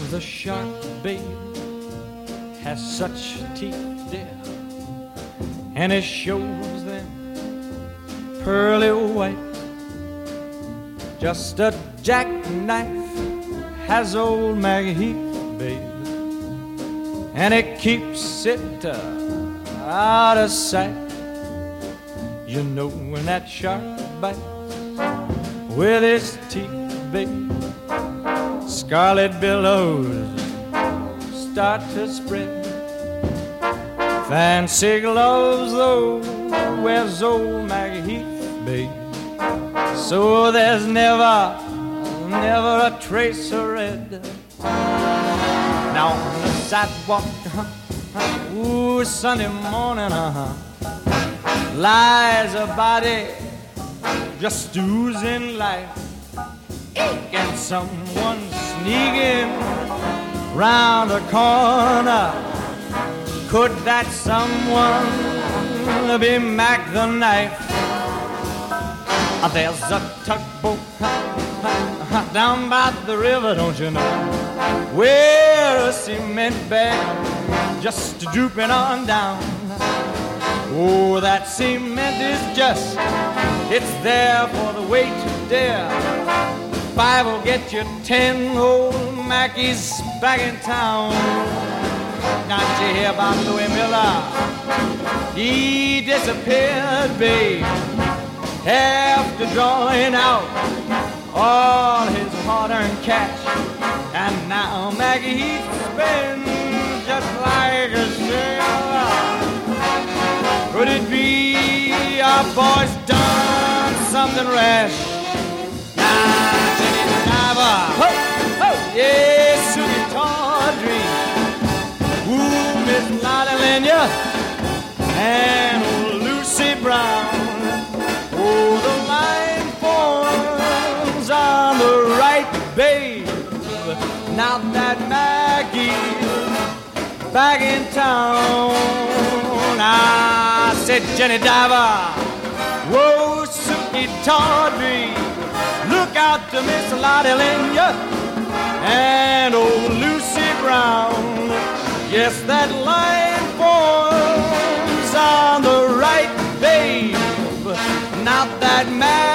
The shark, babe, has such teeth, dear, and it shows them pearly white. Just a jackknife has old Maggie Heath, babe, and it keeps it out of sight. You know when that shark bites with its teeth, babe, scarlet billows start to spread. Fancy gloves, though, wears old Maggie Heath, babe, so there's never a trace of red. Now on the sidewalk, ooh, Sunday morning, lies a body just oozing life. And someone sneaking round the corner. Could that someone be Mac the Knife? There's a tugboat down by the river, don't you know, where a cement bag just drooping on down. Oh, that cement is just, it's there for the weight to dare. 5 will get you 10 old Mackies back in town. Not you hear about Louis Miller? He disappeared, babe, after drawing out all his hard-earned cash. And now Maggie Heath spins just like a sailor. Could it be our boy's done something rash? Now, Jenny Diver, ho, ho, yeah, Susie Tawdry, ooh, Miss Lottie Lenya, and old Lucy Brown. Oh, the line forms on the right, babe. Now that Maggie's back in town. I said, Jenny Diver, whoa, Suki Tawdry, look out to Miss Lottie Lenya and old Lucy Brown. Yes, that line forms on the right, babe. Not that man